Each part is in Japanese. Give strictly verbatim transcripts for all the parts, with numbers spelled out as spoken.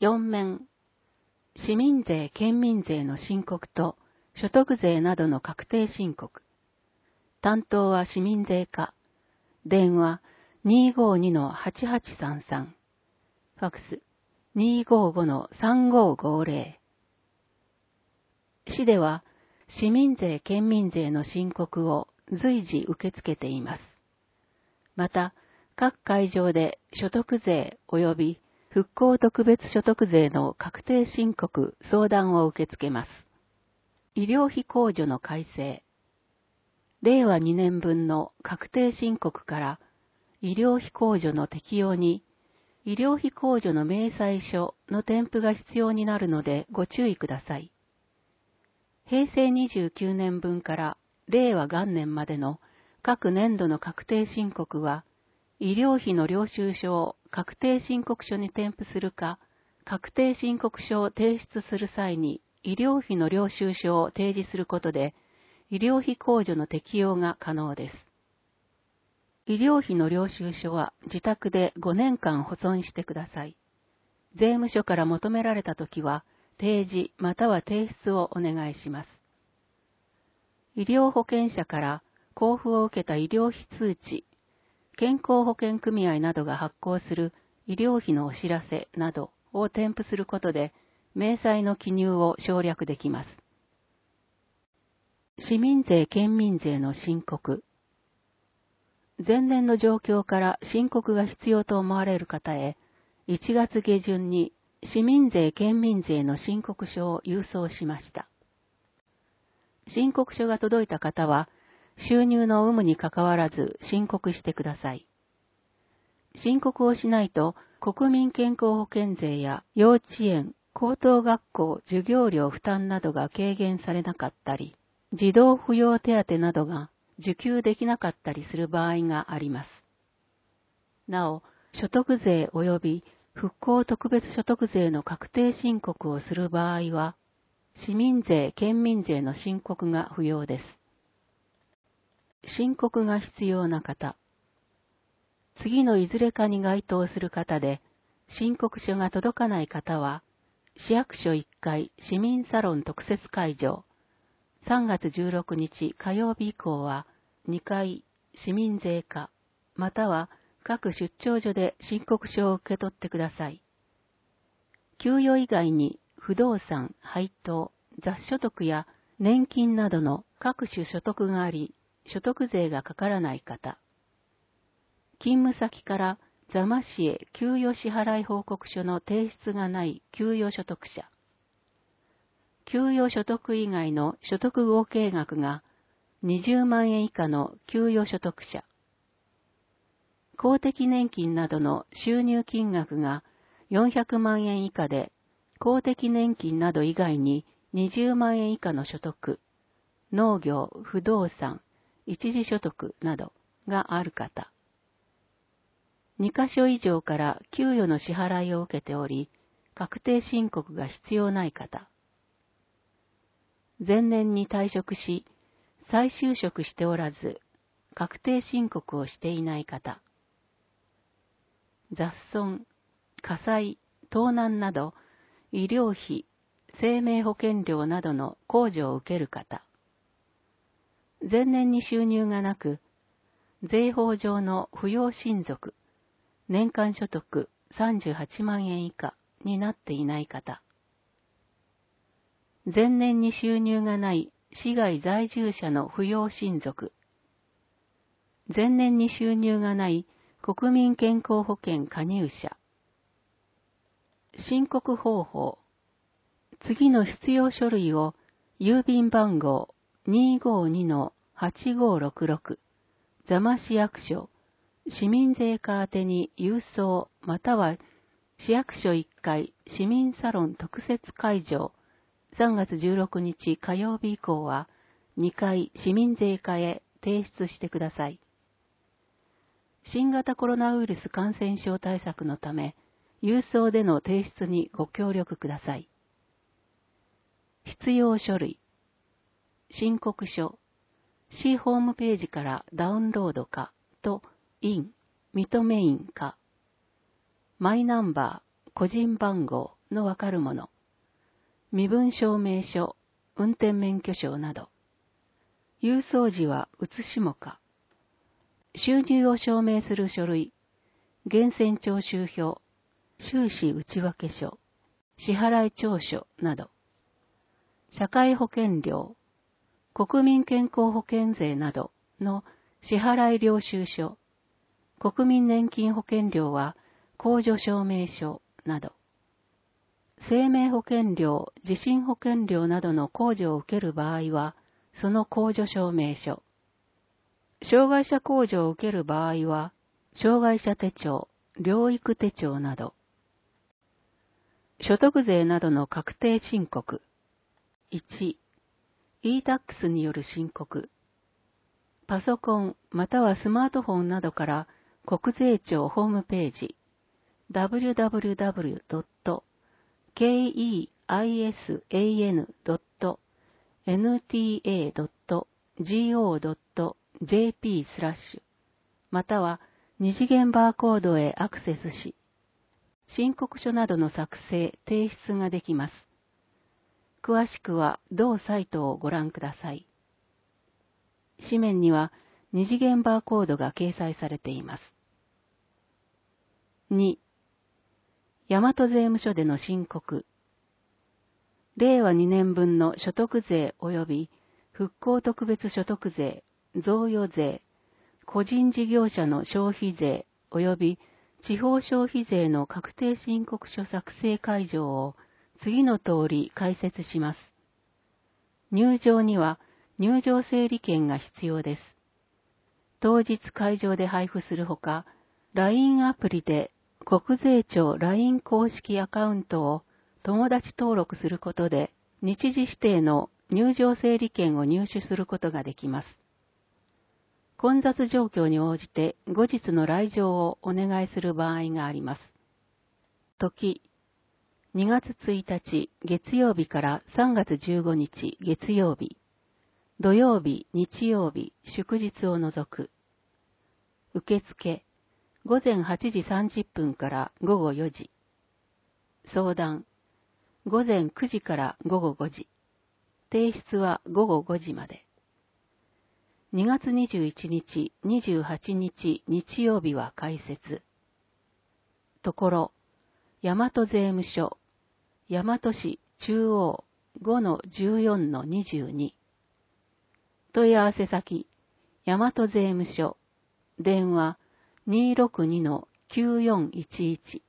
よん面、市民税・県民税の申告と所得税などの確定申告。担当は市民税課。電話 にーごーにのはちはちさんさん。ファクス にーごーごのさんごーごーぜろ。市では市民税・県民税の申告を随時受け付けています。また、各会場で所得税及び復興特別所得税の確定申告相談を受け付けます。医療費控除の改正。れいわにねんぶんの確定申告から医療費控除の適用に、医療費控除の明細書の添付が必要になるのでご注意ください。へいせいにじゅうきゅうねんぶんかられいわ元年までの各年度の確定申告は、医療費の領収書を確定申告書に添付するか、確定申告書を提出する際に医療費の領収書を提示することで、医療費控除の適用が可能です。医療費の領収書は自宅でごねんかん保存してください。税務署から求められたときは、提示または提出をお願いします。医療保険者から交付を受けた医療費通知、健康保険組合などが発行する医療費のお知らせなどを添付することで、明細の記入を省略できます。市民税・県民税の申告。前年の状況から申告が必要と思われる方へ、いちがつげじゅんに市民税・県民税の申告書を郵送しました。申告書が届いた方は、収入の有無にかかわらず申告してください。申告をしないと、国民健康保険税や幼稚園、高等学校授業料負担などが軽減されなかったり、児童扶養手当などが受給できなかったりする場合があります。なお、所得税及び復興特別所得税の確定申告をする場合は、市民税・県民税の申告が不要です。申告が必要な方。次のいずれかに該当する方で、申告書が届かない方は、市役所いっかい市民サロン特設会場、さんがつじゅうろくにち火曜日以降はにかい市民税課、または各出張所で申告書を受け取ってください。給与以外に不動産、配当、雑所得や年金などの各種所得があり、所得税がかからない方。勤務先から座間市へ給与支払い報告書の提出がない給与所得者。給与所得以外の所得合計額がにじゅうまんえん以下の給与所得者。公的年金などの収入金額がよんひゃくまんえん以下で、公的年金など以外ににじゅうまんえん以下の所得、農業、不動産、一時所得などがある方。にかしょ以上から給与の支払いを受けており、確定申告が必要ない方。前年に退職し、再就職しておらず、確定申告をしていない方。雑損、火災、盗難など、医療費、生命保険料などの控除を受ける方。前年に収入がなく、税法上の扶養親族、年間所得さんじゅうはちまんえん以下になっていない方。前年に収入がない市外在住者の扶養親族。前年に収入がない国民健康保険加入者。申告方法。次の必要書類を郵便番号 にーごーにのはちごーろくろく 座間市役所市民税課宛てに郵送または市役所いっかい市民サロン特設会場さんがつじゅうろくにち火曜日以降はにかい市民税課へ提出してください。新型コロナウイルス感染症対策のため、郵送での提出にご協力ください。必要書類。申告書。市ホームページからダウンロードかと、印、認め印か。マイナンバー、個人番号のわかるもの、身分証明書、運転免許証など、郵送時は写しもか、収入を証明する書類、源泉徴収票、収支内訳書、支払い調書など、社会保険料、国民健康保険税などの支払い領収書、国民年金保険料は控除証明書など、生命保険料、地震保険料などの控除を受ける場合は、その控除証明書、障害者控除を受ける場合は、障害者手帳、療育手帳など、所得税などの確定申告。いち、イータックス による申告。パソコンまたはスマートフォンなどから国税庁ホームページ ダブリューダブリューダブリュードットケーイーアイエスエーエヌドットエヌティーエードットジーオードットジェーピー スラッシュまたは二次元バーコードへアクセスし、申告書などの作成・提出ができます。詳しくは同サイトをご覧ください。紙面には二次元バーコードが掲載されています。に、大和税務署での申告。れいわにねんぶんの所得税及び復興特別所得税、贈与税、個人事業者の消費税及び地方消費税の確定申告書作成会場を次の通り解説します。入場には入場整理券が必要です。当日会場で配布するほか、ライン アプリで国税庁 ライン 公式アカウントを友達登録することで日時指定の入場整理券を入手することができます。混雑状況に応じて後日の来場をお願いする場合があります。時、にがつついたち月曜日からさんがつじゅうごにち月曜日、土曜日、日曜日、祝日を除く。受付、ごぜんはちじさんじゅっぷんからごごよじ。相談、ごぜんくじからごごごじ。提出はごごごじまで。にがつにじゅういちにち、にじゅうはちにち日曜日は開設。ところ、大和税務署、大和市中央 ごのじゅうよんのにじゅうに。問い合わせ先、大和税務署、電話 にーろくにのきゅうよんいちいち。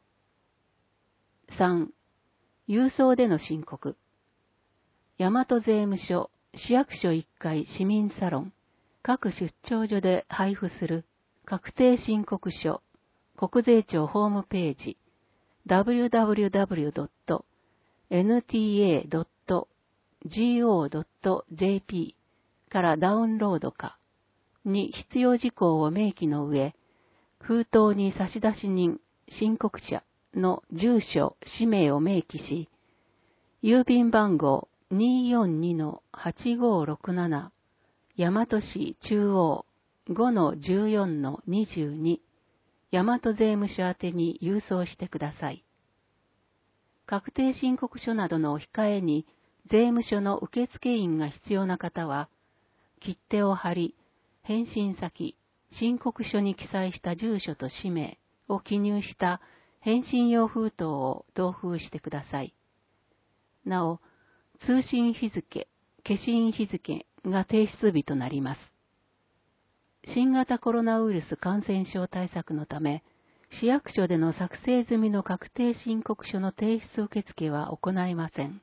さん、郵送での申告。大和税務署、市役所いっかい市民サロン、各出張所で配布する確定申告書、国税庁ホームページ、ダブリューダブリューダブリュードットエヌティーエードットジーオードットジェーピー からダウンロードかに必要事項を明記の上、封筒に差出人、申告者の住所、氏名を明記し、郵便番号 にーよんにのはちごろくなな 大和市中央 ごのじゅうよんのにじゅうに 大和税務署宛てに郵送してください。確定申告書などのお控えに税務署の受付員が必要な方は、切手を貼り、返信先、申告書に記載した住所と氏名を記入した返信用封筒を同封してください。なお、通信日付、消印日付が提出日となります。新型コロナウイルス感染症対策のため、市役所での作成済みの確定申告書の提出受付は行いません。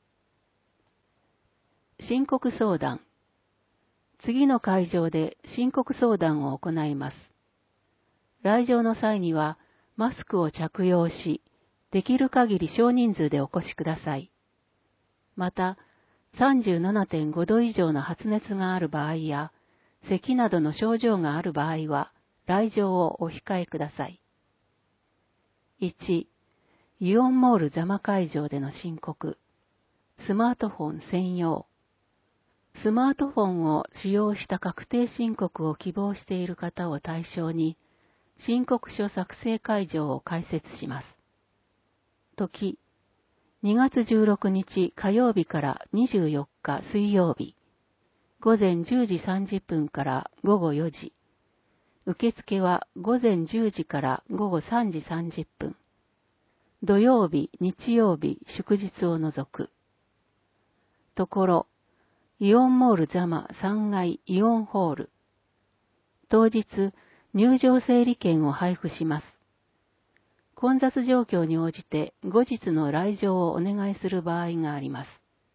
申告相談。次の会場で申告相談を行います。来場の際にはマスクを着用し、できる限り少人数でお越しください。また、さんじゅうななてんごど以上の発熱がある場合や、咳などの症状がある場合は、来場をお控えください。いち、イオンモール座間会場での申告。スマートフォン専用。スマートフォンを使用した確定申告を希望している方を対象に、申告書作成会場を開設します。時、 にがつじゅうろくにち火曜日からにじゅうよっか水曜日、ごぜんじゅうじさんじゅっぷんからごごよじ。受付はごぜんじゅうじからごごさんじさんじゅっぷん。土曜日、日曜日、祝日を除く。ところ、イオンモールザマさんがいイオンホール。当日、入場整理券を配布します。混雑状況に応じて後日の来場をお願いする場合があります。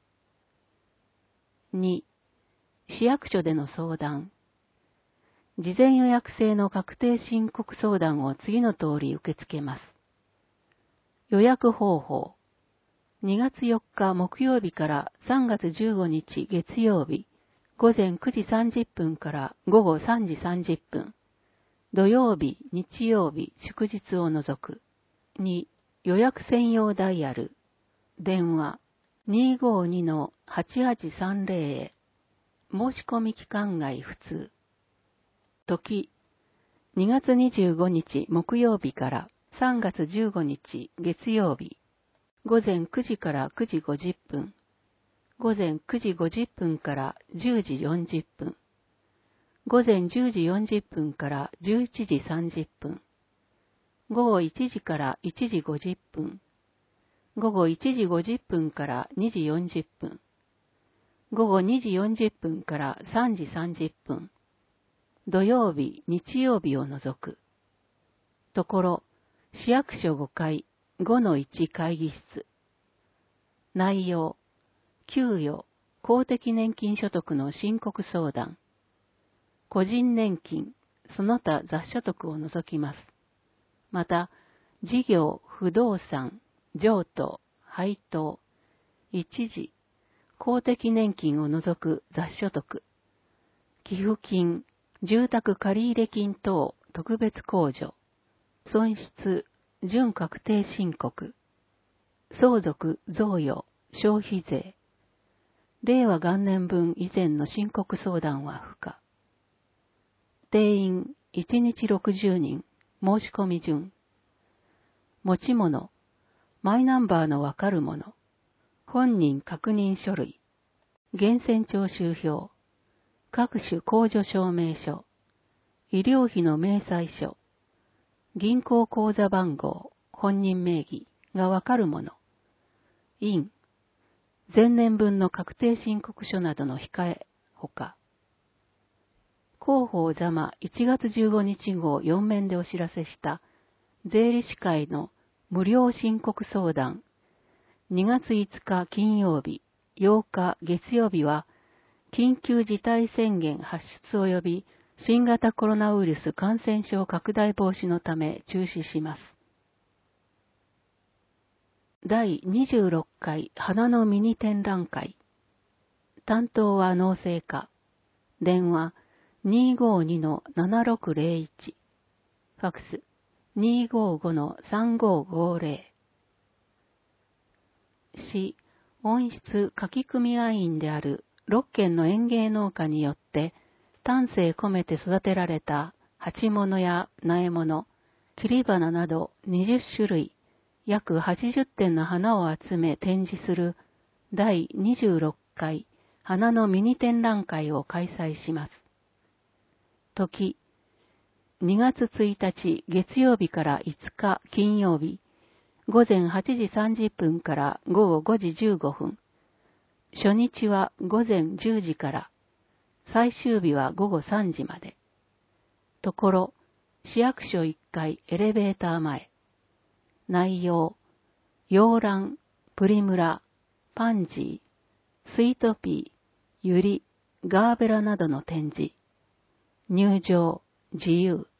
に、市役所での相談。事前予約制の確定申告相談を次の通り受け付けます。予約方法。にがつよっか木曜日からさんがつじゅうごにち月曜日、ごぜんくじさんじゅっぷんからごごさんじさんじゅっぷん。土曜日、日曜日、祝日を除く。に、予約専用ダイヤル。電話 にーごーにのはちはちさんぜろ へ。申し込み期間外普通。時、にがつにじゅうごにち木曜日からさんがつじゅうごにち月曜日、ごぜんくじからくじごじゅっぷん、ごぜんくじごじゅっぷんからじゅうじよんじゅっぷん、ごぜんじゅうじよんじゅっぷんからじゅういちじさんじゅっぷん、ごごいちじからいちじごじゅっぷん、ごごいちじごじゅっぷんからにじよんじゅっぷん、ごごにじよんじゅっぷんからさんじさんじゅっぷん、土曜日、日曜日を除く。ところ、市役所ごかい、ごのいち会議室。内容、給与、公的年金所得の申告相談。個人年金、その他雑所得を除きます。また、事業、不動産、譲渡、配当、一時、公的年金を除く雑所得、寄付金、住宅借入金等特別控除、損失、準確定申告、相続、贈与、消費税、令和元年分以前の申告相談は不可。定員いちにちろくじゅうにん、申し込み順。持ち物、マイナンバーのわかるもの、本人確認書類、源泉徴収票、各種控除証明書、医療費の明細書、銀行口座番号、本人名義がわかるもの、印、前年分の確定申告書などの控え、ほか。広報ざまいちがつじゅうごにち号よん面でお知らせした税理士会の無料申告相談、にがついつか金曜日、ようか月曜日は、緊急事態宣言発出及び新型コロナウイルス感染症拡大防止のため中止します。だいにじゅうろっかい花のミニ展覧会。担当は農政課。電話 にーごーにのななろくぜろいち。ファクス にーごーごのさんごーごーぜろ。市温室夏季組合員であるろっけんの園芸農家によって丹精込めて育てられた鉢物や苗物、切り花などにじゅっしゅるい、約はちじゅってんの花を集め展示するだいにじゅうろっかい花のミニ展覧会を開催します。時、にがつついたち月曜日からいつか金曜日、ごぜんはちじさんじゅっぷんからごごごじじゅうごふん。初日はごぜんじゅうじから、最終日はごごさんじまで。ところ、市役所いっかいエレベーター前。内容、洋蘭、プリムラ、パンジー、スイートピー、ユリ、ガーベラなどの展示。入場、自由。